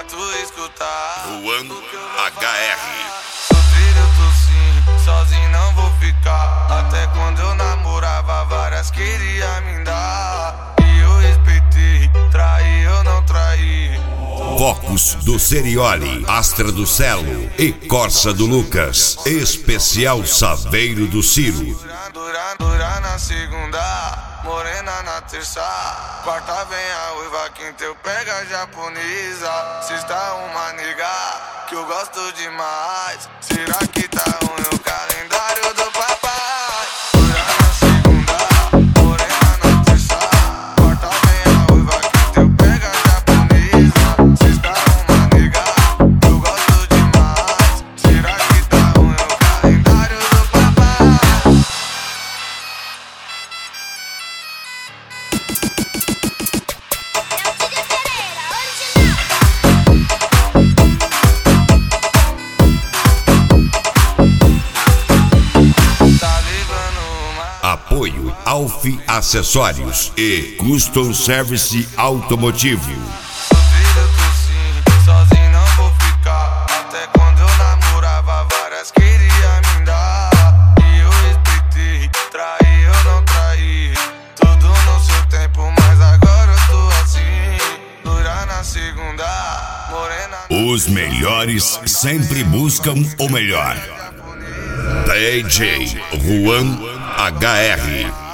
tu escutar. Juan HR. Sofrido eu tô sim, sozinho não vou ficar. Até quando eu namorava, várias queria me dar. E eu respeitei, traí eu não traí. Focus do Serioli, Astra do Celo e Corsa do Lucas. Especial Saveiro do Ciro. Dura na segunda, morena na terça. Quarta vem a uiva, quinta eu pego a japonesa. Sexta uma nega que eu gosto demais. Será que tá ruim o calendário do papai? Dura na segunda, morena na terça. Quarta vem a uiva, quinta eu pego a japonesa. Sexta uma nega que eu gosto demais. Será que tá ruim o calendário do papai? Apoio Alfi Acessórios e Custom Service Automotivo. Sofrido eu tô sim, sozinho não vou ficar. Até quando eu namorava, várias queria me dar. E eu respeitei, traí eu não traí. Tudo no seu tempo, mas agora eu tô assim. Dura na segunda, morena. Os melhores sempre buscam o melhor. DJ Juan HR.